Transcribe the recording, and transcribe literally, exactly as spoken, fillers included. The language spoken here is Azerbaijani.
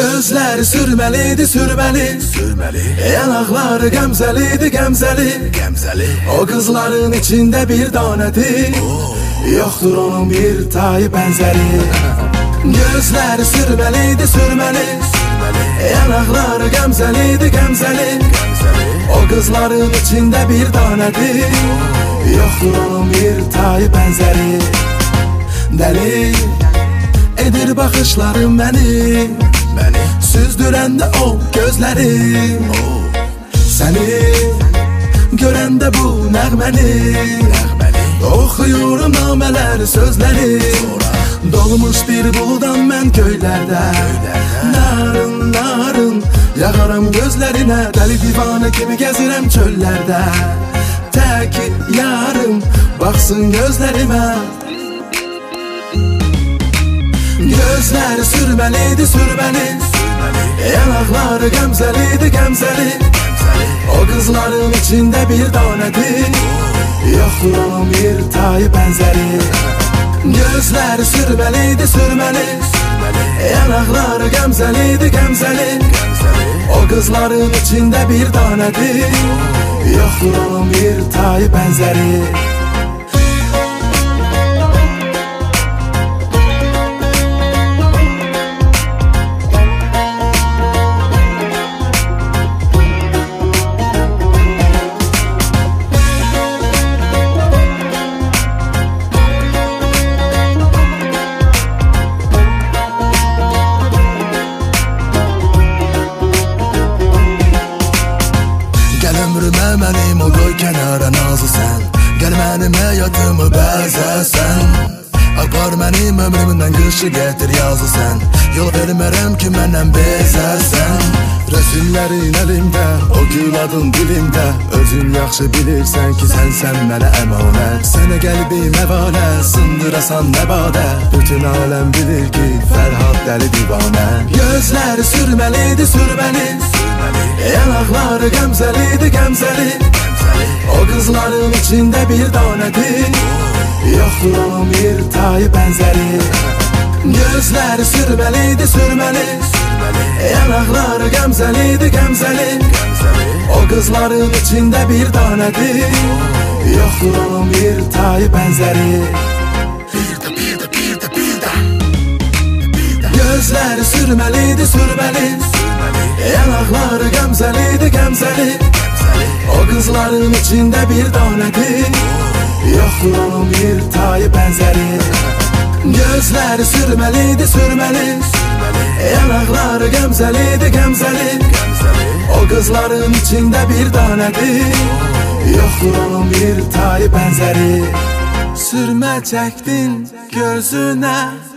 Gözləri sürməliydi, sürməli, sürməli. Yanaqları qəmzəliydi, qəmzəli, qəmzəli. O qızların içində bir danədir, oh. Yoxdur onun bir tayı bənzəri. Gözləri sürməliydi, sürməli, sürməli. Yanaqları qəmzəliydi, qəmzəli, qəmzəli. O qızların içində bir danədir, oh. Yoxdur onun bir tayı bənzəri. Dəli edir baxışlarım məni, məni süzdürəndə o gözləri, oh. Səni görəndə bu nəğməni, nəğməni. Oxuyurum namələr sözləri, sonra. Dolmuş bir buldan mən göylərdə, göylərdə. Narın, narın yağaram gözlərinə, dəli divanə kimi gəzirəm çöllərdə. Tək yarım baxsın gözlərimə. Gözləri sürməliydi, sürməli, sürməli. Yanaqları qəmzəliydi, qəmzəli, qəmzəli. O qızların içində bir danədir, oh. Yoxdur onun bir tayı bənzəri. Gözləri sürməliydi, sürməli, sürməli. Yanaqları qəmzəliydi, qəmzəli, qəmzəli. O qızların içində bir danədir, oh. Yoxdur onun bir tayı bənzəri. Ömrümə mənim o qoy kənara nazı sən, gəl mənim həyatımı bəzəsən. Apar mənim ömrümdən qışı gətir yazı sən, yol vermərəm ki məndən bezəsən. Rəsimlərin əlimdə, o gül adın dilimdə, özün yaxşı bilirsən ki sənsən mənə əmanət. Sənə qəlbim əvanə, sındırasan nəbadə, bütün aləm bilir ki Fərhad dəli divanə. Gözləri sürməliydi, sürməli, sürməli. Yanaqları qəmzəliydi, qəmzəli, qəmzəli. O qızların içində bir danədir, oh. Yoxdur onun bir tayı bənzəri. Gözləri sürməliydi, sürməli, sürməli. Yanaqları qəmzəliydi, qəmzəli, qəmzəli. O qızların içində bir danədir, oh. Yoxdur onun bir tayı bənzəri. Bir də, bir də, bir də, bir də, bir də. Gözləri sürməliydi, sürməli, sürməli. Yanaqları qəmzəliydi, qəmzəli, qəmzəli. O qızların içində bir danədir, oh. Yoxdur onun bir tayı bənzəri. Gözləri sürməliydi, sürməli, sürməli. Yanaqları qəmzəliydi, qəmzəli, qəmzəli. O qızların içində bir danədir, oh. Yoxdur onun bir tayı bənzəri. Sürmə çəkdin gözünə,